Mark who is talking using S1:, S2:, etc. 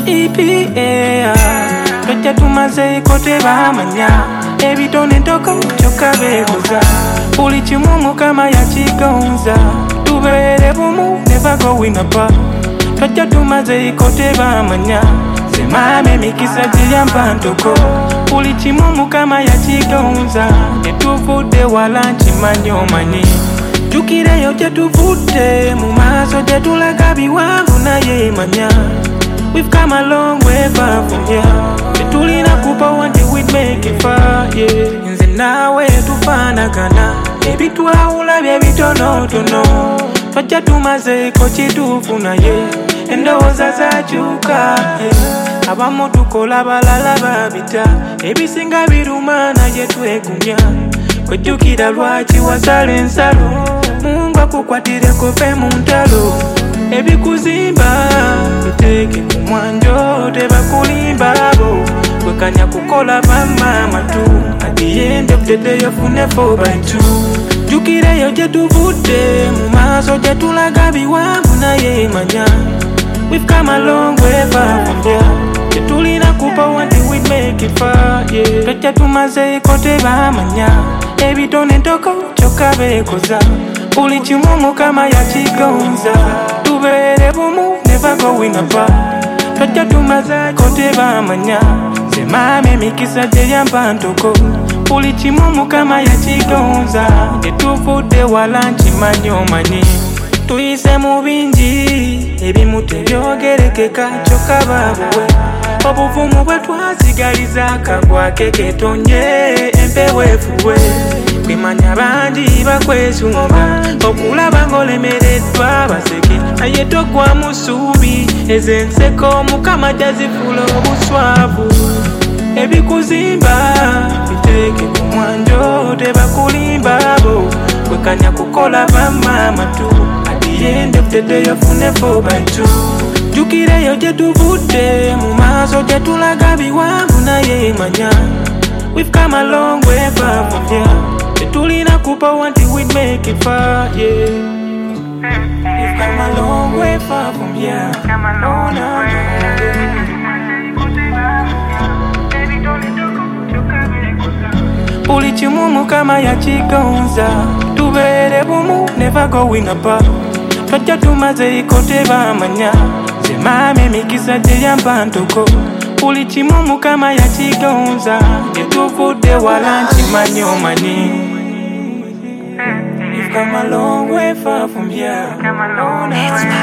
S1: EPA twajja tumazeeko tebamanya ebitone ntoko kyokka beebuza buli kimu Mukama yakigonza tubeere bumu never going apart twajja tumazeeko tebamanya semame emikisa giyamba ntoko buli kimu Mukama yakigonza tetuvudde wala nkimanyi omanyi jjukireyo gye tuvudde mu maaso gye tulaga biwanvu naye manya we've come a long way far from here tetulina kubawa nti we'd make it far yeah. Nze naawe tufaanagana ebitwawula bye bitonotono twajja tumazeeko kituufu naye endowooza zakyuka yeah. Abamu tukola balala babita ebisinga biruma naye twegumya kwejjukira lwaki wasala ensalo Mungu akukwatireko fe mu ntalo ebikuzimba biteeke ku mwanjo tebakulimba abo kwekanya kukola bamama tu at the end of the day ofune 4x2 jjukireyo gye tuvudde mu maaso gye tulaga biwanvu naye manya we've come a long way far from here tetulina kubawa nti we'd make it far yeah. Twajja tumazeeko tebamanya ebitone ntoko kyokka beekoza buli kimu Mukama yakigonza tubeere bumu never going apart twajja tumazeeko tebamanya semame emikisa gye yamba ntoko buli kimu Mukama yakigonza tetuvudde wala nkimanyi omanyi tuyise mu bingi ebimu tebyogerekeka kyokka babuwe obuvumu bwe twasigaliza akagwake ketonye empewo efuwe kwemanya bangi bakwesunga okulaba ng'olemereddwa baseke naye togwamu ssuubi ez'enseko Mukama jazifula obuswavu ebikuzimba biteeke ku mwanjo tebakulimba abo kwekanya kukola bamama tu at the end of the day ofune 4x2 jjukireyo gye tuvudde mu maaso gye tulaga biwanvu naye manya we've come a long way far from here tetulina kubawa nti we'd make it far yeah. We've come a long way far from here oh, no, buli kimu Mukama yakigonza tubeere bumu never going apart twajja tumazeeko tebamanya semame emikisa gye yamba ntoko buli kimu Mukama yakigonza tetuvudde wala nkimanyi omanyi We've come a long way far from here.